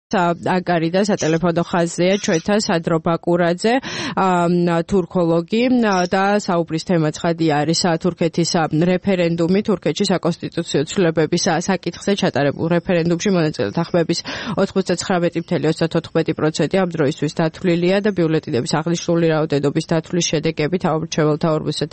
აკარი და სატელეფონო ხაზია ჩვენთან სადრო ბაკურაძე, თურქოლოგი და საუბრის თემა ცხადია არის თურქეთის რეფერენდუმი, თურქეთში საკონსტიტუციო ცვლილებების საკითხზე ჩატარებულ რეფერენდუმში მონაწილეთა ხმების 99.34% ამ დროისთვის დათვლილია და ბიულეტენების აღნიშნული რაოდენობის დათვლის შედეგებით ამორჩეველთა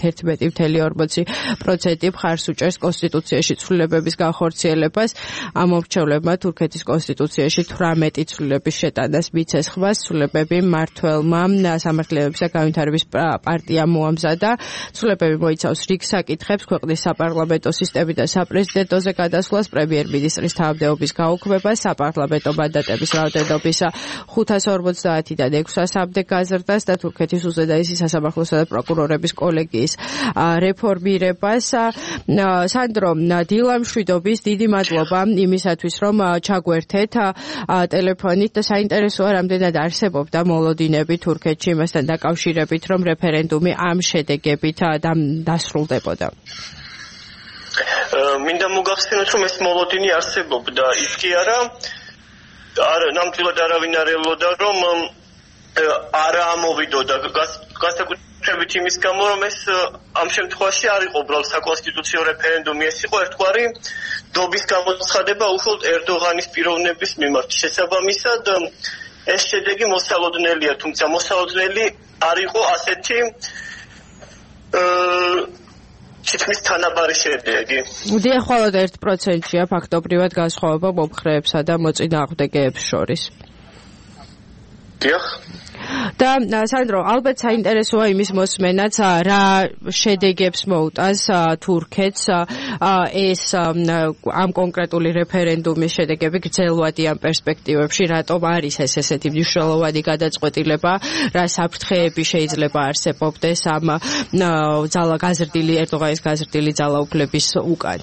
51.40% მხარს უჭერს კონსტიტუციაში ცვლილებების განხორციელებას. ამორჩევლებმა თურქეთის კონსტიტუციაში 18 ცვლილების შეტანას მიცეს ხმას. ცვლილებები მმართველმა სამართლებისა განვითარების პარტიამ მოამზადა. ცვლილებები მოიცავს რიგ საკითხებს, ქვეყნის საპარლამენტო სისტემის და საპრეზიდენტოზე გადასვლას, პრემიერ-მინისტრის თავმდეობის გაუქმებას, საპარლამენტო მანდატების რაოდენობის 550-დან 600-მდე გაზრდას და თურქეთის უზენაესი სასამართლოსა და პროკურორების კოლეგიის რეფორმირებას. სანდრო, დილამშვიდობის, დიდი მადლობა იმისათვის, რომ ჩაგვერთეთ ტელეფონით და საინტერესოა რამდენად არსებობდა მოლოდინები თურქეთში იმასთან დაკავშირებით, რომ რეფერენდუმი ამ შედეგებით დასრულდებოდა. მინდა მოგახსენოთ, რომ ეს მოლოდინი არსებობდა, ის კი არა ნამდვილად არავინ არ ელოდა, რომ არა ამოვიდოდა განსაკუთრებით იმის გამო, რომ ეს ამ შემთხვევაში არ იყო უბრალოდ საკონსტიტუციო რეფერენდუმი, ეს იყო ერთგვარი დობის გამოცხადება უშუალოდ ერდოღანის პიროვნების მიმართ. შესაბამისად, ეს შედეგი მოსალოდნელია, თუმცა მოსალოდნელი არ იყო ასეთი თითქმის თანაბარი შედეგი. დიახ, მხოლოდ 1%-ია ფაქტობრივად განსხვავება მომხრეებსა და მოწინააღმდეგეებს შორის. დიახ. და სანდრო, ალბათ საინტერესოა იმის მოსმენაც, რა შედეგებს მოუტანს თურქეთს ეს ამ კონკრეტული რეფერენდუმის შედეგები გრძელვადი ამ პერსპექტივებში, რატომ არის ეს ესეთი მნიშვნელოვანი გადაწყვეტილება, რა საფრთხეები შეიძლება არსებობდეს ამ ერდოღანის გაზრდილი ძალაუფლების უკან?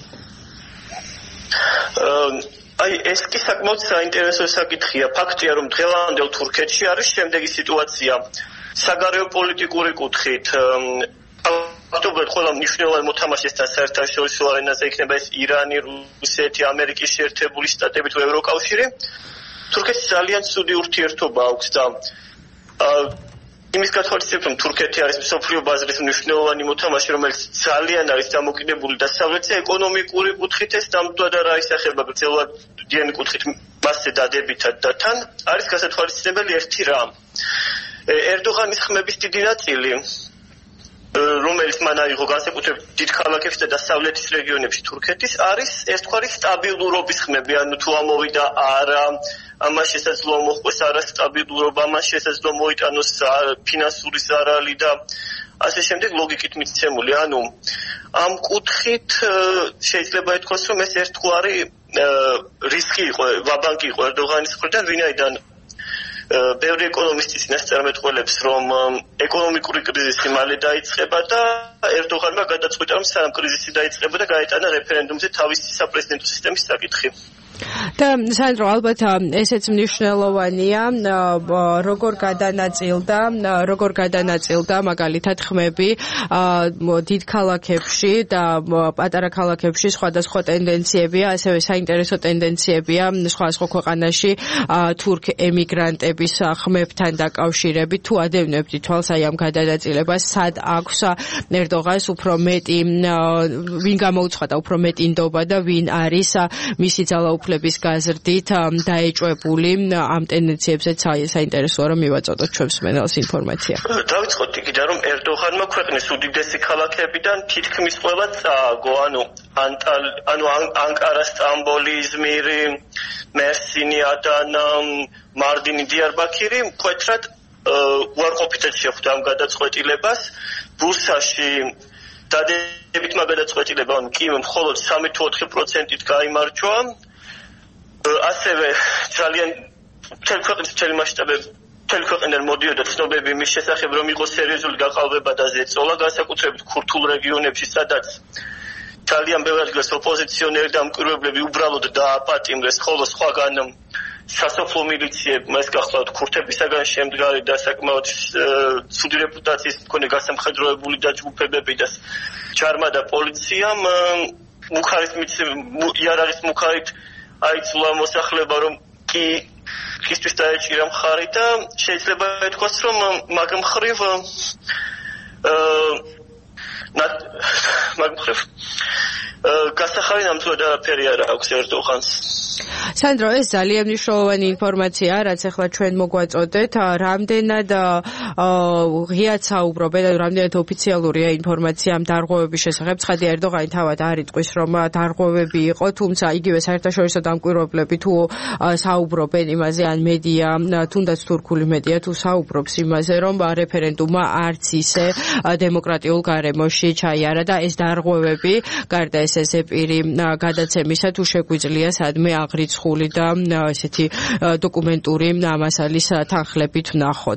ეს კი საკმაოდ საინტერესო საკითხია. ფაქტია, რომ დღევანდელ თურქეთში არის შემდეგი სიტუაცია. საგარეო პოლიტიკური კუთხით ფაქტობრივად ყველა მნიშვნელოვანი მოთამაშესთან საერთაშორისო არენაზე იქნება ეს ირანი, რუსეთი, ამერიკის შეერთებული შტატები თუ ევროკავშირი. თურქეთს ძალიან ცუდი ურთიერთობა აქვს და იმის გათვალისწინებით, რომ თურქეთი არის მსოფლიო ბაზრის მნიშვნელოვანი მოთამაშე, რომელიც ძალიან არის დამოკიდებული დასავლეთზე, ეკონომიკური კუთხით ეს ნამდვილად არ აისახება გრძელვადიანი კუთხით მასზე დადებითად და თან არის გასათვალისწინებელი ერთი რამ. ერდოღანის ხმების დიდი ნაწილი, რომელიც მან აიღო განსაკუთრებით დიდ ქალაქებში და დასავლეთის რეგიონებში თურქეთის, არის ერთგვარი სტაბილურობის ხმები, ანუ თუ ამოვიდა არა, ამას შესაძლოა მოხდეს არასტაბილურობა, ამას შესაძლოა მოიტანოს ფინანსური ზარალი და ასე შემდეგ ლოგიკით მიცემული. ანუ ამ კუთხით შეიძლება ითქვას, რომ ეს ერთგვარი რისკი იყო, ვაბანკი იყო ერდოღანის მხრიდან, ვინაიდან ბევრი ეკონომისტი წინასწარმეტყველებს, რომ ეკონომიკური კრიზისი მალე დაიწყება და ერდოღანმა გადაწყვიტა, რომ სანამ კრიზისი დაიწყება და გაეტანა რეფერენდუმზე თავისი საპრეზიდენტო სისტემის საკითხი. და სანდრო, ალბათ ესეც მნიშვნელოვანია, როგორ გადანაწილდა მაგალითად ხმები დიდ ქალაქებში და პატარა ქალაქებში სხვადასხვა ტენდენციებია, ასევე საინტერესო ტენდენციებია სხვადასხვა ქვეყანაში თურქ ემიგრანტების ხმებთან დაკავშირებით. თუ ადევნებთ თვალს აი ამ გადანაწილებას, სად აქვს ერდოღანს უფრო მეტი, ვინ გამოუცხადა უფრო მეტი ნდობა და ვინ არის მისი ძალაუფლების გაზრდით დაეჭვებული ამ ტენდენციებზეც საინტერესოა რომ მივაწოდოთ ჩვენს მსმენელს ინფორმაცია. დავიწყოთ იქიდან, რომ ერდოღანმა ქვეყნის უდიდესი ქალაქებიდან თითქმის ყველა წააგო, ანუ ანკარა, სტამბოლი, იზმირი, მერსინი, ადანა, მარდინი, დიარბაქირი მკვეთრად უარყოფითად შეხვდა ამ გადაწყვეტილებას. ბურსაში დადებითმა გადაწყვეტილებამ კი მხოლოდ 3-4%-ით გაიმარჯვა. ასევე ძალიან მთელი ქვეყნიდან მოდიოდა ცნობები მის შესახებ, რომ იყო სერიოზული გაყალბება და ზეწოლა, განსაკუთრებით ქურთულ რეგიონებში, სადაც ძალიან ბევრ ადგილას ოპოზიციონერი და მკვირვებლები უბრალოდ დააპატიმრეს, ხოლო სხვაგან სასოფლო მილიციებმა, ეს გახლავთ ქურთებისაგან შემდგარი და საკმაოდ ცუდი რეპუტაციის მქონე გასამხედროებული დაჯგუფებები და ჯარმა და პოლიციამ იარაღის მუქარით აიძულა მოსახლეობა, რომ კი ხისტვის დაეჭირა მხარი და შეიძლება ითქვას, რომ მაგ მხრივ გასახარი ნამდვილად არაფერი არ აქვს ერდოღანს. სანდრო, ეს ძალიან მნიშვნელოვანი ინფორმაცია, რაც ახლა ჩვენ მოგვაწოდეთ, რამდენად ღიად საუბრობენ, რამდენად ოფიციალურია ინფორმაცია ამ დარღვევების შესახებ. ცხადია, ერდოღანი თავად არ იტყვის, რომ დარღვევები იყო, თუმცა იგივე საერთაშორისო დამკვირვებლები თუ საუბრობენ იმაზე, ან მედია, თუნდაც თურქული მედია თუ საუბრობს იმაზე, რომ რეფერენდუმმა არც ისე დემოკრატიულ გარემოში ჩაიარა და ეს დარღვევები, გარდა ეს ზეპირი გადაცემისა, თუ შეგვიძლია სადმე აღრიცხული და ესეთი დოკუმენტური მასალის თანხლებით ვნახოთ.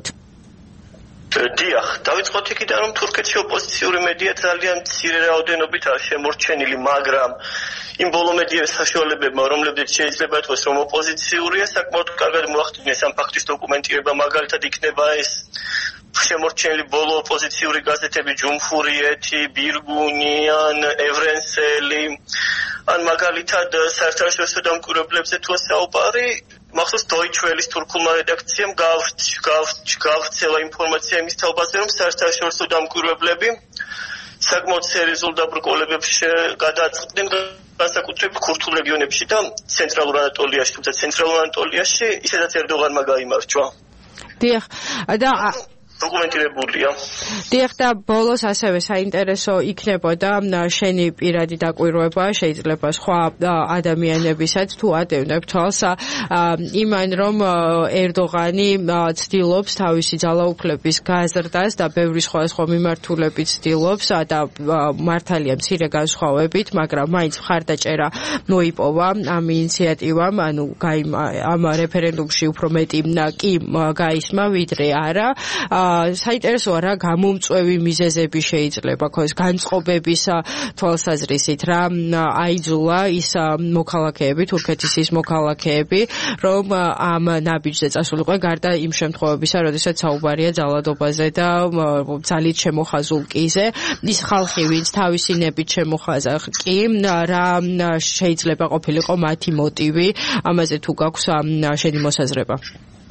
დიახ, დავიწყოთ იქიდან, რომ თურქეთში ოპოზიციური მედია ძალიან მცირე რაოდენობითაა შემორჩენილი, მაგრამ იმ ბოლო მედიების საშუალებებმა, რომლებიც შეიძლება ითქვას, რომ ოპოზიციურია, საკმაოდ კარგად მოახდინეს ამ ფაქტის დოკუმენტირება, მაგალითად იქნება ეს შემორჩენილი ბოლო ოპოზიციური გაზეთები ჯუმჰურიეთი, ბირგუნი, ან ევრენსელი, ან მაგალითად საერთაშორისო დამკვირვებლებზე თუ საუბარი, მახსოვს Deutsche Welle-ის თურქულმა რედაქციამ გავრცელა ინფორმაცია იმის თაობაზე, რომ საერთაშორისო დამკვირვებლები საკმაოდ სერიოზულ დაბრკოლებებს გადააწყვეტენ განსაკუთრებით ქურთულ რეგიონებში და ცენტრალურ ანატოლიაში, თუმცა ცენტრალურ ანატოლიაში ისედაც ერდოღანმა გაიმარჯვა. დიახ, და დოკუმენტირებულია. დიახ, და ბოლოს ასევე საინტერესო იქნებოდა შენი პირადი დაკვირვება, შეიძლება სხვა ადამიანებისაც თუ ადევნებ თვალს იმან, რომ ერდოღანი ცდილობს თავისი ძალაუფლების გაზრდას და ბევრი სხვა მიმართულებით ცდილობს და მართალია მცირე განსხვავებით, მაგრამ მაინც მხარდაჭერა მოიპოვა ამ ინიციატივამ, ანუ ამ რეფერენდუმში უფრო მეტი კი გაისმა, ვიდრე არა. საინტერესოა რა გამომწვევი მიზეზები შეიძლება ქოს განწყობების თვალსაზრისით რა აიძულა ის მოქალაქეები, თურქეთის ის მოქალაქეები, რომ ამ ნაბიჯზე წასულიყო, გარდა იმ შემთხვევებისა, როდესაც საუბარია ძალადობაზე და ძალით შემოხაზულ კიზე, ის ხალხი, ვინც თავისი ნებით შემოხაზა კი, რა შეიძლება ყოფილიყო მათი მოტივი, ამაზე თუ გაქვს შენი მოსაზრება?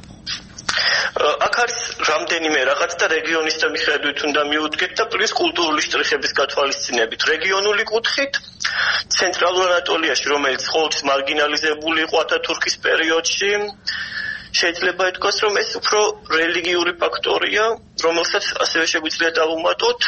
აქ არის რამდენიმე რაღაც და რეგიონის და მიხედვით უნდა მიუდგეთ და პლუს კულტურული შტრიხების გათვალისწინებით. რეგიონული კუთხით ცენტრალურ ანატოლიაში, რომელიც ყოველთვის მარგინალიზებული იყო ათათურქის პერიოდში, შეიძლება ითქვას, რომ ეს უფრო რელიგიური ფაქტორია, რომელსაც ასევე შეგვიძლია დავუმატოთ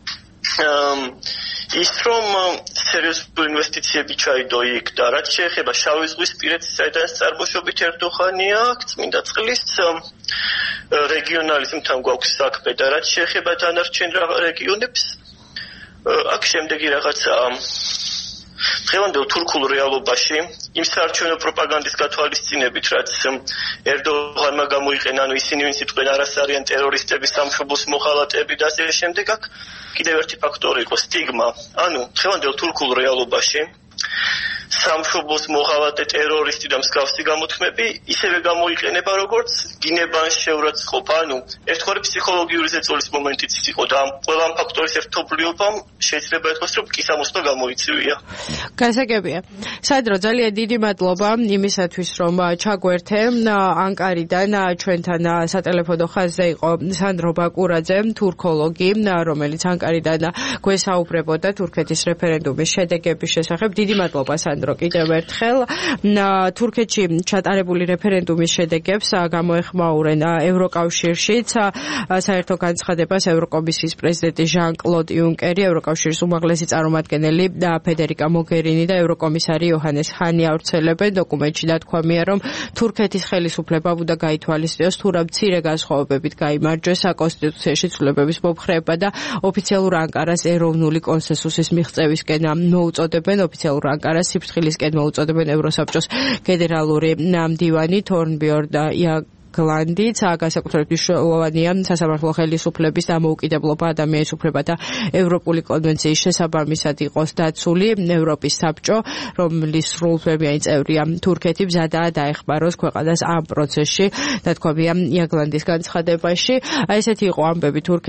ის, რომ სერიოზული ინვესტიციები ჩაიდო იქ და რაც შეეხება შავი ზღვის პირეთს, საიდანაც წარმოშობით ერდოღანი აქვს, წმინდა წყლის რეგიონალიზმთან გვაქვს საქმე და რაც შეეხება დანარჩენ რეგიონებს, აქ შემდეგი რაღაცა დღევანდელ თურქულ რეალობაში იმ საარჩევნო პროპაგანდის გათვალისწინებით, რაც ერდოღანმა გამოიყენა, ანუ ისინი ვინც იტყვიან არას არიან ტერორისტები, სამშობლოს მოხალატეები და ასე შემდეგ, აქ კიდევ ერთი ფაქტორი იყო სტიგმა. ანუ დღევანდელ თურქულ რეალობაში სამშობლოს მოღალატე ტერორისტი და მსგავსი გამოთქმები ისევე გამოიყენება, როგორც დინებან შეურაცხყოფა, ანუ ერთგვარი ფსიქოლოგიური ზეწოლის მომენტიც იყო და ამ ყველა ფაქტორის ერთობლიობამ შეიძლება ითქვას, რომ კისამოსვლა გამოიწვია. გასაგებია. სანდრო, ძალიან დიდი მადლობა იმისათვის, რომ ჩაგვერთე ანკარიდან ჩვენთან სატელეფონო ხაზზე იყო სანდრო ბაკურაძე, თურქოლოგი, რომელიც ანკარიდან გვესაუბრებოდა თურქეთის რეფერენდუმის შედეგების შესახებ. დიდი მადლობა სანდრო. კიდევ ერთხელ თურქეთში ჩატარებული რეფერენდუმის შედეგებს გამოეხმაურენ ევროკავშირშიც საერთო განცხადებას ევროკომისიის პრეზიდენტი ჟან-კლოდ იუნკერი, ევროკავშირის უმაღლესი წარმომადგენელი ფედერიკა მოგერინი და ევროკომისარი იოჰანეს ჰანი ავრცელებენ. დოკუმენტში დათქვამია, რომ თურქეთის ხელისუფლებამ უნდა გაითვალისწინოს თუ რა მცირე განსხვავებებით გაიმარჯვეს საკონსტიტუციაში ცვლილებების მომხრეება და ოფიციალურ ანკარას ეროვნული კონსენსუსის მიღწევისკენ მოუწოდებენ. ოფიციალურ ანკარას სიფრთხილისკენ მოუწოდებენ ევროსაბჭოს ფედერალური მდივანი თორნბიორნ გლანდიც განსაკუთრებით მნიშვნელოვანია სასამართლო ხელისუფლების დამოუკიდებლობა, ადამიანის უფლებათა ევროპული კონვენციის შესაბამისად იყოს დაცული. ევროპის საბჭო, რომლის სრულუფლებიანი წევრია თურქეთი, მზადაა დაეხმაროს ქვეყანას ამ პროცესში, დათქვამია იაგლანდის განცხადებაში. ესეთი იყო ამბები თურქეთის